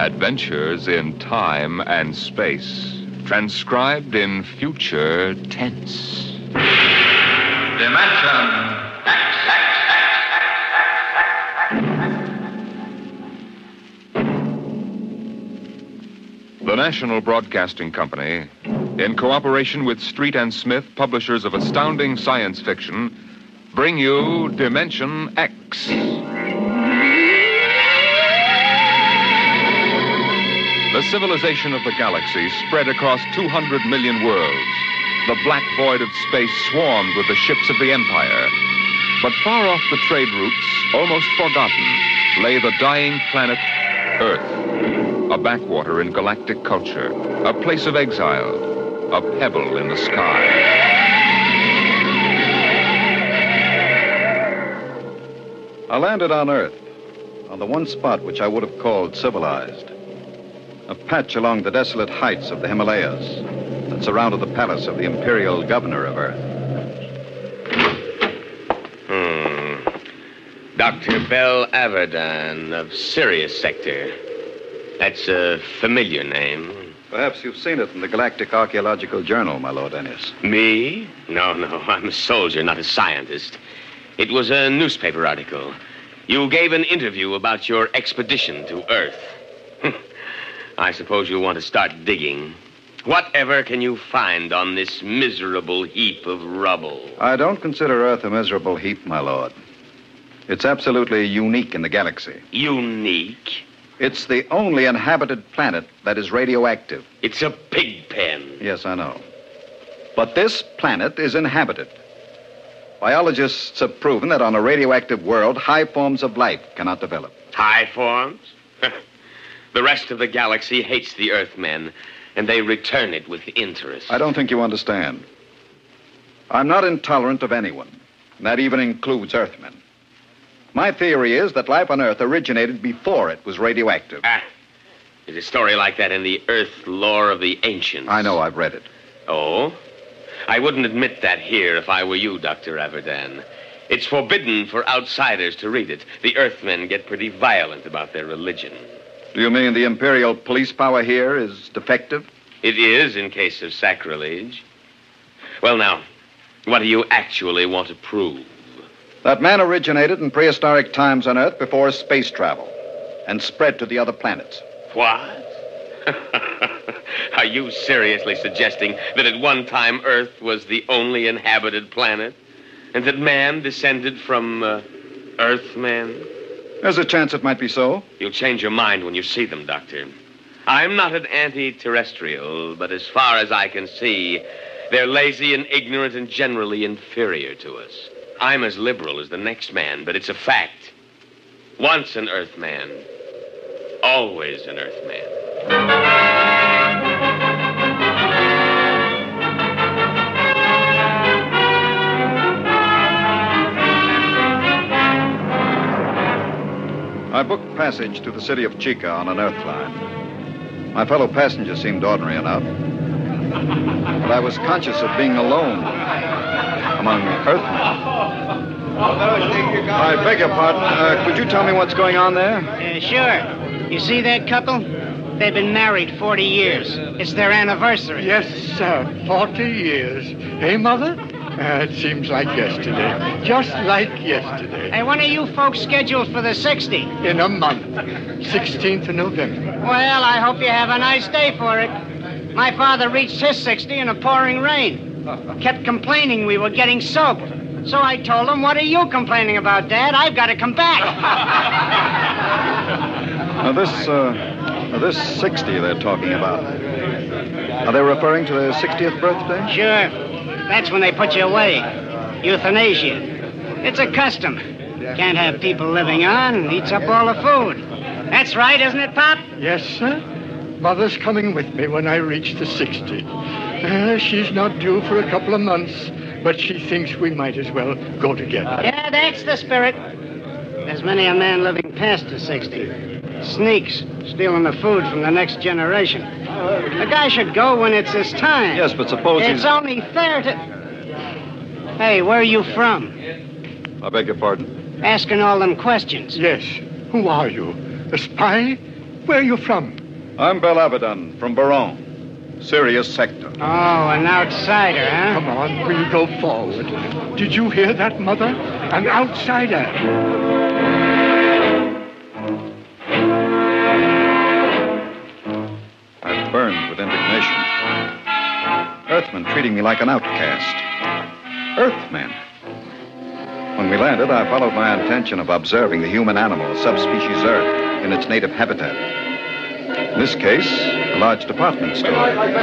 Adventures in time and space, transcribed in future tense. Dimension X. The National Broadcasting Company, in cooperation with Street and Smith, publishers of astounding science fiction, bring you Dimension X. The civilization of the galaxy spread across 200 million worlds. The black void of space swarmed with the ships of the Empire. But far off the trade routes, almost forgotten, lay the dying planet Earth, a backwater in galactic culture, a place of exile, a pebble in the sky. I landed on Earth, on the one spot which I would have called civilized. A patch along the desolate heights of the Himalayas that surrounded the palace of the imperial governor of Earth. Dr. Bell Averdan of Sirius Sector. That's a familiar name. Perhaps you've seen it in the Galactic Archaeological Journal, my Lord Ennis. Me? No, I'm a soldier, not a scientist. It was a newspaper article. You gave an interview about your expedition to Earth. I suppose you'll want to start digging. Whatever can you find on this miserable heap of rubble? I don't consider Earth a miserable heap, my lord. It's absolutely unique in the galaxy. Unique? It's the only inhabited planet that is radioactive. It's a pig pen. Yes, I know. But this planet is inhabited. Biologists have proven that on a radioactive world, high forms of life cannot develop. High forms? The rest of the galaxy hates the Earthmen, and they return it with interest. I don't think you understand. I'm not intolerant of anyone, and that even includes Earthmen. My theory is that life on Earth originated before it was radioactive. There's a story like that in the Earth lore of the ancients. I know, I've read it. Oh? I wouldn't admit that here if I were you, Dr. Averdan. It's forbidden for outsiders to read it. The Earthmen get pretty violent about their religion. Do you mean the imperial police power here is defective? It is in case of sacrilege. Well, now, what do you actually want to prove? That man originated in prehistoric times on Earth before space travel and spread to the other planets. What? Are you seriously suggesting that at one time Earth was the only inhabited planet? And that man descended from Earthmen? There's a chance it might be so. You'll change your mind when you see them, Doctor. I'm not an anti-terrestrial, but as far as I can see, they're lazy and ignorant and generally inferior to us. I'm as liberal as the next man, but it's a fact. Once an Earthman, always an Earthman. I booked passage to the city of Chica on an Earth line. My fellow passengers seemed ordinary enough, but I was conscious of being alone among Earthmen. I beg your pardon. Could you tell me what's going on there? Sure. You see that couple? They've been married 40 years. It's their anniversary. Yes, sir. 40 years. Hey, Mother? It seems like yesterday. Just like yesterday. Hey, when are you folks scheduled for the 60? In a month. 16th of November. Well, I hope you have a nice day for it. My father reached his 60 in a pouring rain. Kept complaining we were getting soaked. So I told him, what are you complaining about, Dad? I've got to come back. Now, this 60 they're talking about, are they referring to their 60th birthday? Sure. That's when they put you away. Euthanasia. It's a custom. Can't have people living on. Eats up all the food. That's right, isn't it, Pop? Yes, sir. Mother's coming with me when I reach the 60. She's not due for a couple of months, but she thinks we might as well go together. Yeah, that's the spirit. There's many a man living past the 60. Sneaks, stealing the food from the next generation. A guy should go when it's his time. Yes, but suppose It's only fair to... Hey, where are you from? I beg your pardon? Asking all them questions. Yes. Who are you? A spy? Where are you from? I'm Bel Abaddon from Baron, Sirius Sector. Oh, an outsider, huh? Come on, we'll go forward. Did you hear that, Mother? An outsider. I burned with indignation. Earthmen treating me like an outcast. Earthmen. When we landed, I followed my intention of observing the human animal, subspecies Earth, in its native habitat. In this case, a large department store.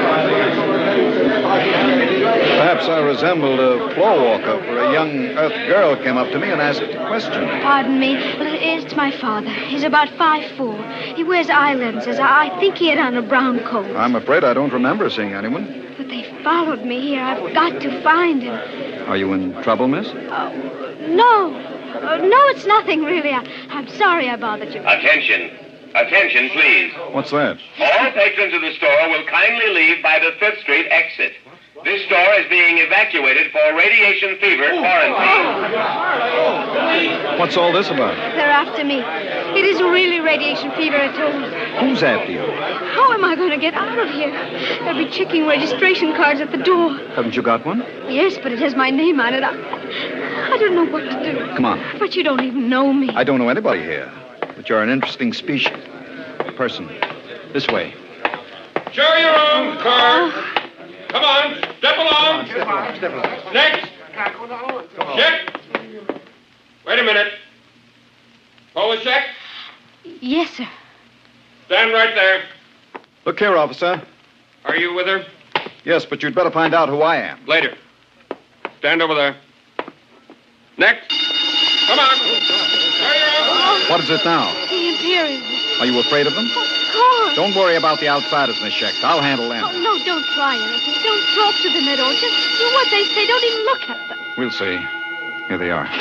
Perhaps I resembled a floor walker, for a young Earth girl came up to me and asked a question. Pardon me. Well, it's my father. He's about 5'4". He wears eye lenses. I think he had on a brown coat. I'm afraid I don't remember seeing anyone. But they followed me here. I've got to find him. Are you in trouble, miss? No. No, it's nothing, really. I'm sorry I bothered you. Attention. Attention, please. What's that? All patrons of the store will kindly leave by the 5th Street exit. This store is being evacuated for radiation fever quarantine. What's all this about? They're after me. It isn't really radiation fever at all. Who's after you? How am I going to get out of here? They'll be checking registration cards at the door. Haven't you got one? Yes, but it has my name on it. I don't know what to do. Come on. But you don't even know me. I don't know anybody here. But you're an interesting species. Person. This way. Show your own car. Come on, step along. Step along. Next. Check. Wait a minute. Pull the check. Yes, sir. Stand right there. Look here, officer. Are you with her? Yes, but you'd better find out who I am. Later. Stand over there. Next. Come on. Show your own. What is it now? The Imperials. Are you afraid of them? Of course. Don't worry about the outsiders, Miss Schecht. I'll handle them. Oh, no, don't try anything. Don't talk to them at all. Just do what they say. Don't even look at them. We'll see. Here they are.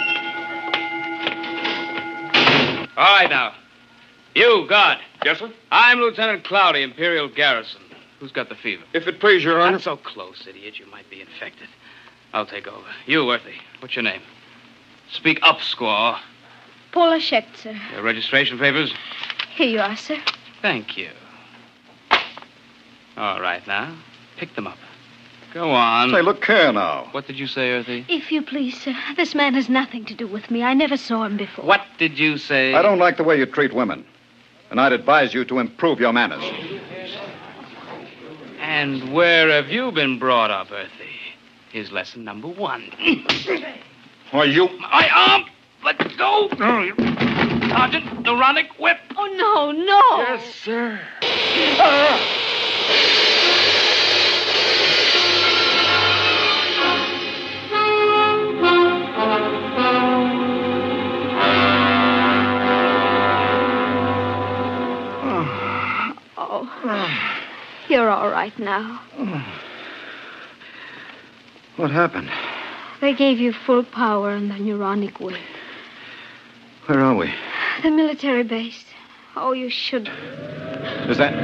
All right, now. You, guard. Yes, sir? I'm Lieutenant Cloudy, Imperial Garrison. Who's got the fever? If it please your honor. Not so close, idiot. You might be infected. I'll take over. You, Earthy. What's your name? Speak up, squaw. Paula Schecht, sir. Your registration papers? Here you are, sir. Thank you. All right, now. Pick them up. Go on. Say, look here now. What did you say, Earthy? If you please, sir. This man has nothing to do with me. I never saw him before. What did you say? I don't like the way you treat women. And I'd advise you to improve your manners. And where have you been brought up, Earthy? Here's lesson number 1. Why, you... My arm! Let go! Sergeant, neuronic whip! Oh, no, no! Yes, sir. Oh, you're all right now. What happened? They gave you full power on the neuronic whip. Where are we? The military base. Oh, you should. Is that...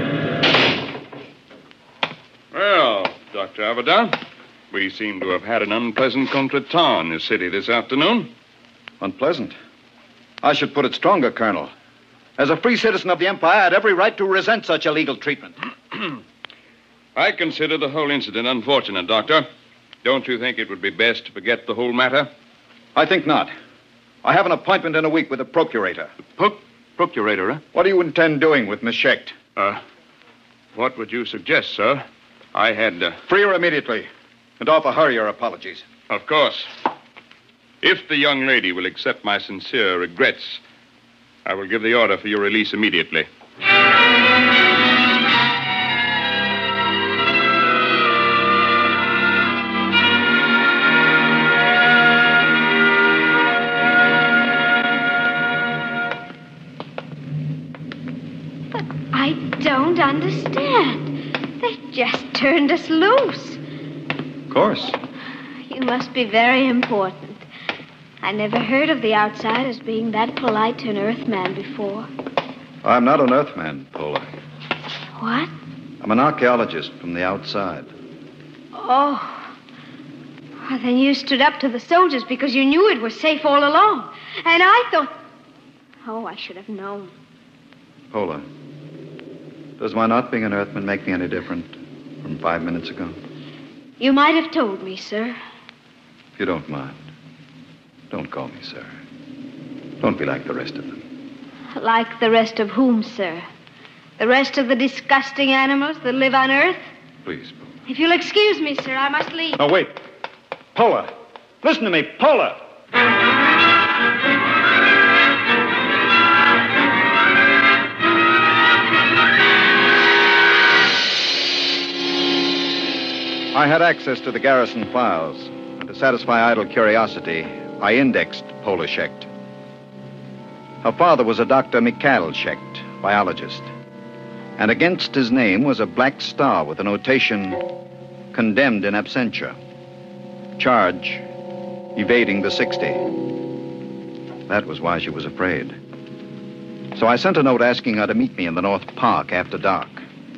Well, Dr. Abaddon, we seem to have had an unpleasant contretemps in this city this afternoon. Unpleasant. I should put it stronger, Colonel. As a free citizen of the Empire, I had every right to resent such illegal treatment. I consider the whole incident unfortunate, Doctor. Don't you think it would be best to forget the whole matter? I think not. I have an appointment in a week with the procurator. Procurator, huh? What do you intend doing with Miss Schecht? What would you suggest, sir? I had... Free her immediately and offer her your apologies. Of course. If the young lady will accept my sincere regrets, I will give the order for your release immediately. I don't understand. They just turned us loose. Of course. You must be very important. I never heard of the outsiders being that polite to an Earthman before. I'm not an Earthman, Paula. What? I'm an archaeologist from the outside. Oh. Well, then you stood up to the soldiers because you knew it was safe all along. And I thought... Oh, I should have known. Pola, does my not being an Earthman make me any different from 5 minutes ago? You might have told me, sir. If you don't mind, don't call me sir. Don't be like the rest of them. Like the rest of whom, sir? The rest of the disgusting animals that live on Earth? Please, Pola. If you'll excuse me, sir, I must leave. Oh, wait. Pola, listen to me, Pola. I had access to the garrison files, and to satisfy idle curiosity, I indexed Pola Schecht. Her father was a Dr. Mikhail Schecht, biologist. And against his name was a black star with a notation, condemned in absentia. Charge, evading the 60. That was why she was afraid. So I sent a note asking her to meet me in the North Park after dark.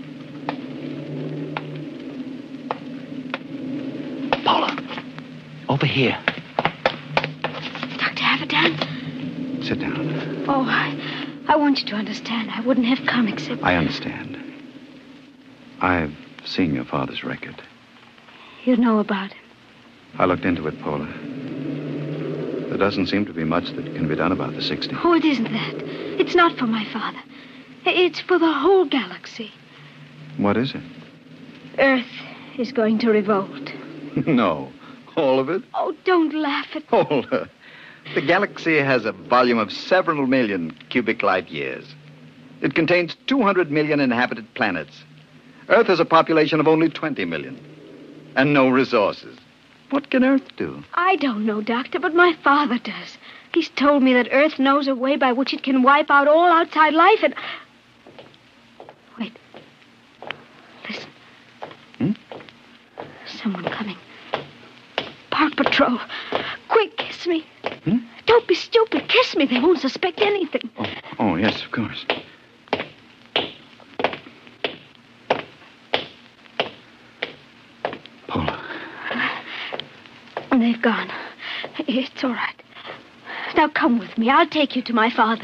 Pola, over here. Dr. Avedon? Sit down. Oh, I want you to understand. I wouldn't have come except... I understand. I've seen your father's record. You know about him. I looked into it, Pola. There doesn't seem to be much that can be done about the 60. Oh, it isn't that. It's not for my father. It's for the whole galaxy. What is it? Earth is going to revolt. No. All of it? Oh, don't laugh at me. Pola. The galaxy has a volume of several million cubic light years. It contains 200 million inhabited planets. Earth has a population of only 20 million. And no resources. What can Earth do? I don't know, Doctor, but my father does. He's told me that Earth knows a way by which it can wipe out all outside life and... Wait. Listen. Someone coming. Park Patrol. Quick, kiss me. Don't be stupid. Kiss me. They won't suspect anything. Oh, yes, of course. Pola. They've gone. It's all right. Now come with me. I'll take you to my father.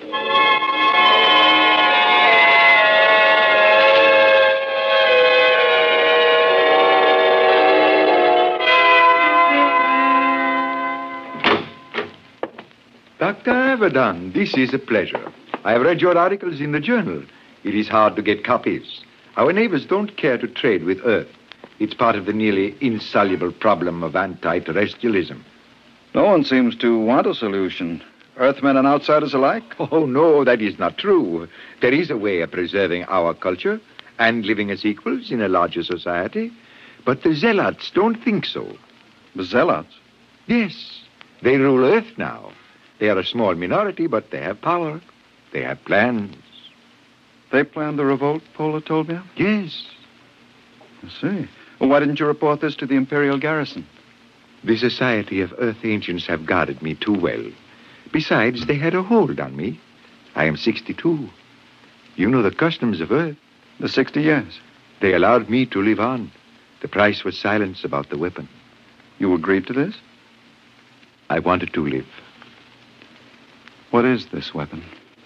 Dr. Avedon, this is a pleasure. I have read your articles in the journal. It is hard to get copies. Our neighbors don't care to trade with Earth. It's part of the nearly insoluble problem of anti-terrestrialism. No one seems to want a solution. Earthmen and outsiders alike? Oh, no, that is not true. There is a way of preserving our culture and living as equals in a larger society. But the zealots don't think so. The zealots? Yes. They rule Earth now. They are a small minority, but they have power. They have plans. They planned the revolt, Pola told me? Yes. I see. Well, why didn't you report this to the Imperial garrison? The Society of Earth Ancients have guarded me too well. Besides, they had a hold on me. I am 62. You know the customs of Earth. The 60 years. They allowed me to live on. The price was silence about the weapon. You agreed to this? I wanted to live. What is this weapon?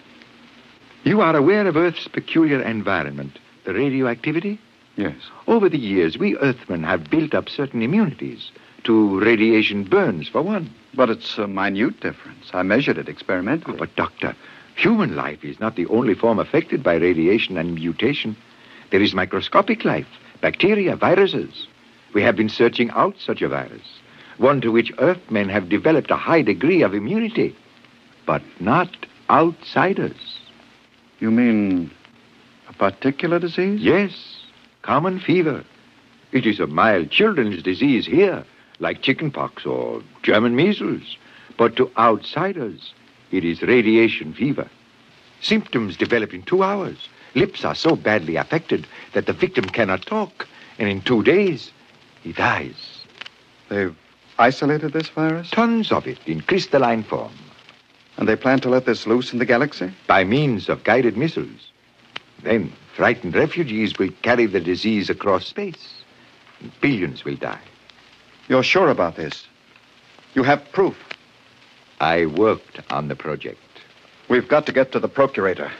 You are aware of Earth's peculiar environment, the radioactivity? Yes. Over the years, we Earthmen have built up certain immunities to radiation burns, for one. But it's a minute difference. I measured it experimentally. But, Doctor, human life is not the only form affected by radiation and mutation. There is microscopic life, bacteria, viruses. We have been searching out such a virus, one to which Earthmen have developed a high degree of immunity, but not outsiders. You mean a particular disease? Yes, common fever. It is a mild children's disease here, like chickenpox or German measles. But to outsiders, it is radiation fever. Symptoms develop in 2 hours. Lips are so badly affected that the victim cannot talk, and in 2 days, he dies. They've isolated this virus? Tons of it in crystalline form. And they plan to let this loose in the galaxy? By means of guided missiles. Then frightened refugees will carry the disease across space, and billions will die. You're sure about this? You have proof? I worked on the project. We've got to get to the Procurator.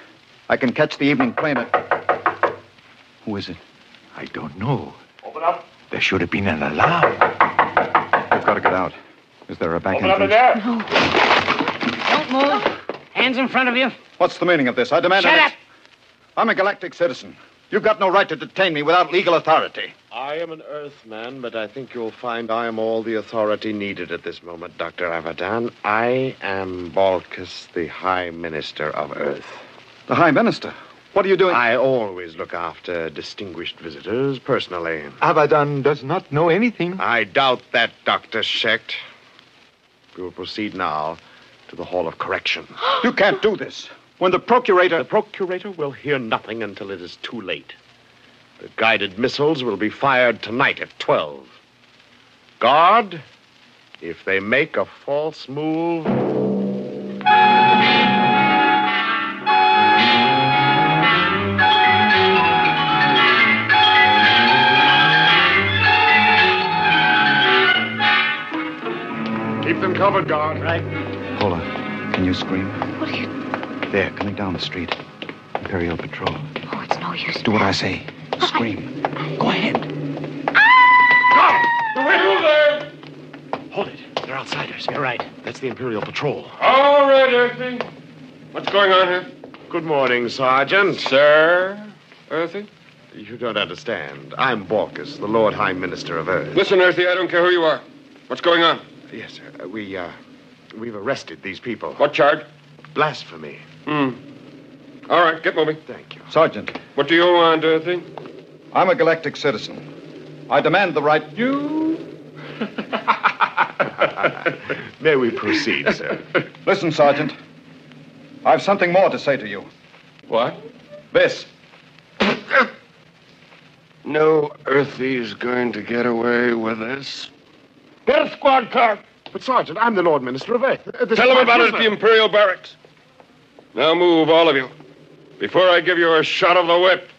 I can catch the evening plane at... Who is it? I don't know. Open up. There should have been an alarm. We've got to get out. Is there a back Open up in entrance? there. Don't move. Hands in front of you. What's the meaning of this? I demand... Shut up! I'm a galactic citizen. You've got no right to detain me without legal authority. I am an Earthman, but I think you'll find I am all the authority needed at this moment, Dr. Abadan. I am Balkus, the High Minister of Earth. The High Minister? What are you doing? I always look after distinguished visitors personally. Abadan does not know anything. I doubt that, Dr. Shecht. We will proceed now to the Hall of Correction. You can't do this. When the Procurator... The Procurator will hear nothing until it is too late. The guided missiles will be fired tonight at 12. Guard, if they make a false move... Keep them covered, guard. Right. Paula, can you scream? What are you... There, coming down the street. Imperial Patrol. Oh, it's no use. Do what I say. Scream. Go ahead. Hold it. They're outsiders. You're right. That's the Imperial Patrol. All right, Earthy. What's going on here? Good morning, Sergeant. Sir, Earthy? You don't understand. I'm Balkus, the Lord High Minister of Earth. Listen, Earthy, I don't care who you are. What's going on? Yes, sir. We've arrested these people. What charge? Blasphemy. All right, get moving. Thank you. Sergeant, What do you want, Earthy? I'm a galactic citizen. I demand the right... You? May we proceed, sir? Listen, Sergeant. I've something more to say to you. What? This. No Earthy's going to get away with this. Get a squad car. But, Sergeant, I'm the Lord Minister of Earth. Tell them about it at the Imperial Barracks. Now move, all of you, before I give you a shot of the whip.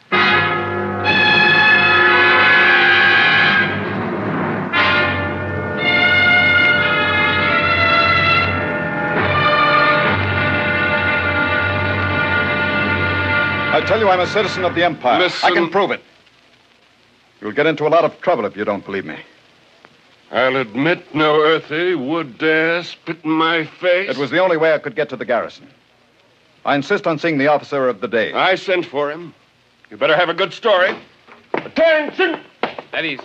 I tell you I'm a citizen of the Empire. Listen. I can prove it. You'll get into a lot of trouble if you don't believe me. I'll admit no Earthy would dare spit in my face. It was the only way I could get to the garrison. I insist on seeing the officer of the day. I sent for him. You better have a good story. Attention! That easy.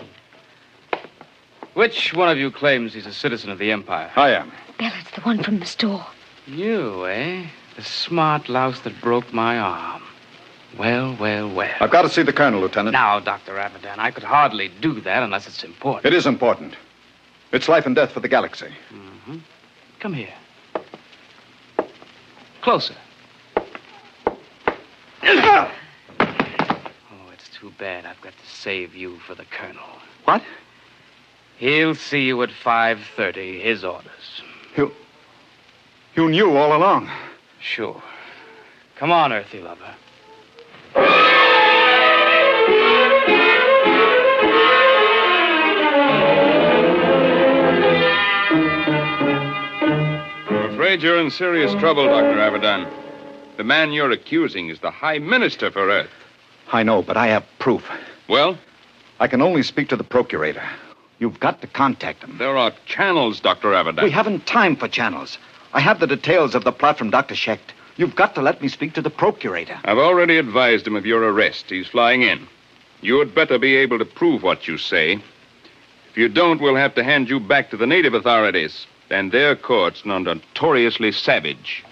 Which one of you claims he's a citizen of the Empire? I am. Bellett's the one from the store. You, eh? The smart louse that broke my arm. Well, well, well. I've got to see the colonel, Lieutenant. Now, Dr. Abadan, I could hardly do that unless it's important. It is important. It's life and death for the galaxy. Mm-hmm. Come here. Closer. Oh, it's too bad I've got to save you for the colonel. What? He'll see you at 5:30, his orders. You knew all along. Sure. Come on, Earthy lover. I'm afraid you're in serious trouble, Dr. Abadan. The man you're accusing is the High Minister for Earth. I know, but I have proof. Well, I can only speak to the Procurator. You've got to contact him. there are channels, Dr. Abadan. We haven't time for channels. I have the details of the plot from Dr. Shecht. You've got to let me speak to the Procurator. I've already advised him of your arrest. He's flying in. You'd better be able to prove what you say. If you don't, we'll have to hand you back to the native authorities. And their courts are notoriously savage.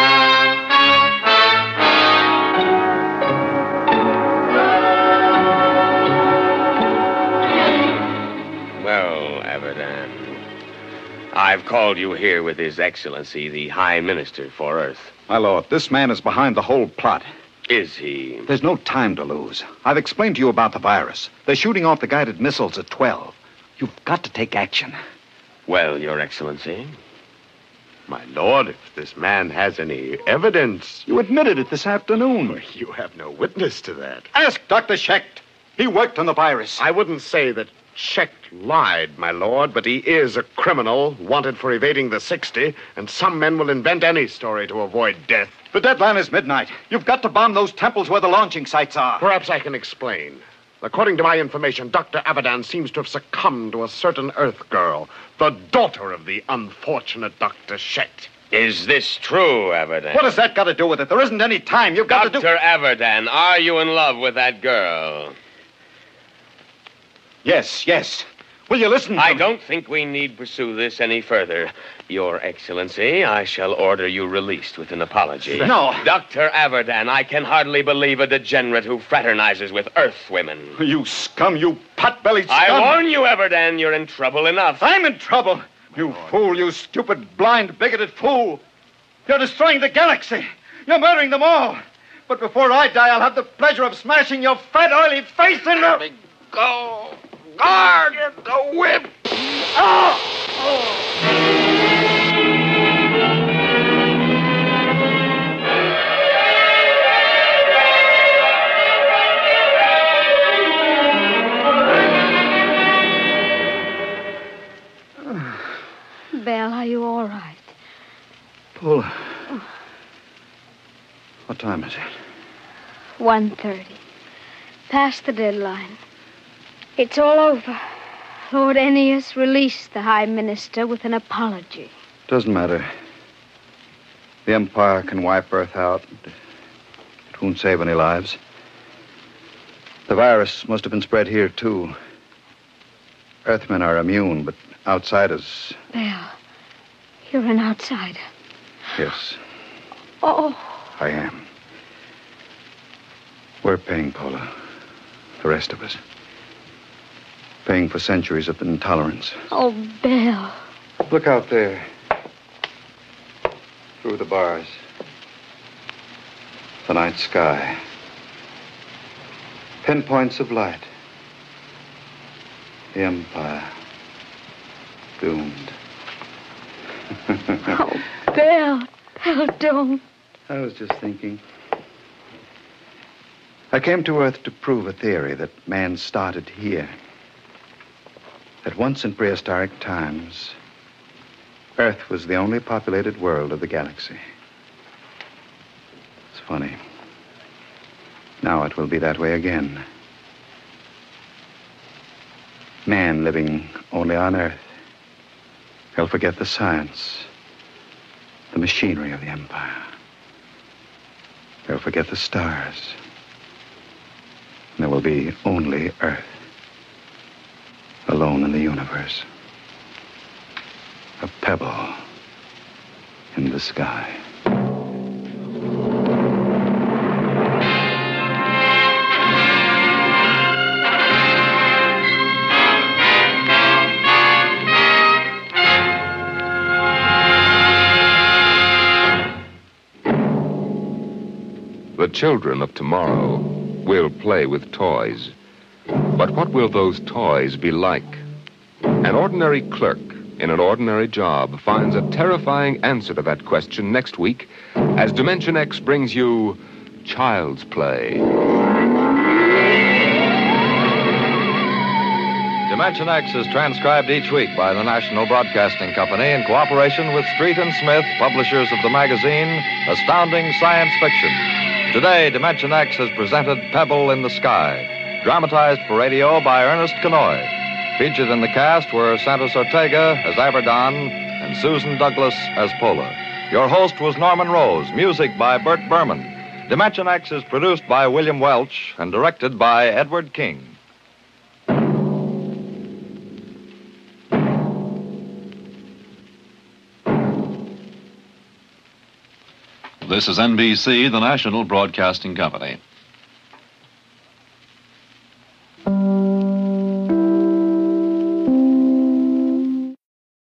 Well, Abadan, I've called you here with His Excellency, the High Minister for Earth. My lord, this man is behind the whole plot. Is he? There's no time to lose. I've explained to you about the virus. They're shooting off the guided missiles at 12. You've got to take action. Well, Your Excellency. My lord, if this man has any evidence... You admitted it this afternoon. You have no witness to that. Ask Dr. Shecht. He worked on the virus. I wouldn't say that Chet lied, my lord, but he is a criminal wanted for evading the 60, and some men will invent any story to avoid death. The deadline is midnight. You've got to bomb those temples where the launching sites are. Perhaps I can explain. According to my information, Dr. Abadan seems to have succumbed to a certain Earth girl, the daughter of the unfortunate Dr. Chet. Is this true, Averdan? What has that got to do with it? There isn't any time. You've got to do... Dr. Averdan, are you in love with that girl? Yes. Will you listen to I me? don't think we need pursue this any further. Your Excellency, I shall order you released with an apology. No. Dr. Averdan, I can hardly believe a degenerate who fraternizes with Earth women. You scum, you pot-bellied scum. I warn you, Averdan, you're in trouble enough. I'm in trouble. You fool, you stupid, blind, bigoted fool. You're destroying the galaxy. You're murdering them all. But before I die, I'll have the pleasure of smashing your fat, oily face in the... Let me go. Guard the whip. Belle, are you all right? Paula. What time is it? 1:30. Past the deadline. It's all over. Lord Ennius released the High Minister with an apology. Doesn't matter. The Empire can wipe Earth out. It won't save any lives. The virus must have been spread here, too. Earthmen are immune, but outsiders... Belle, you're an outsider. Yes, Oh, I am. We're paying, Paula. The rest of us. Paying for centuries of intolerance. oh, Belle. Look out there. Through the bars. The night sky. Pinpoints of light. The Empire. Doomed. Oh, Belle. Belle, don't. I was just thinking. I came to Earth to prove a theory that man started here. That once in prehistoric times, Earth was the only populated world of the galaxy. It's funny. Now it will be that way again. Man living only on Earth. He'll forget the science, the machinery of the Empire. He'll forget the stars. And there will be only Earth. Alone in the universe. A pebble in the sky. The children of tomorrow will play with toys. But what will those toys be like? An ordinary clerk in an ordinary job finds a terrifying answer to that question next week as Dimension X brings you Child's Play. Dimension X is transcribed each week by the National Broadcasting Company in cooperation with Street and Smith, publishers of the magazine Astounding Science Fiction. Today, Dimension X has presented Pebble in the Sky, dramatized for radio by Ernest Kenoy. Featured in the cast were Santos Ortega as Averdan and Susan Douglas as Pola. Your host was Norman Rose, music by Bert Berman. Dimension X is produced by William Welch and directed by Edward King. This is NBC, the National Broadcasting Company.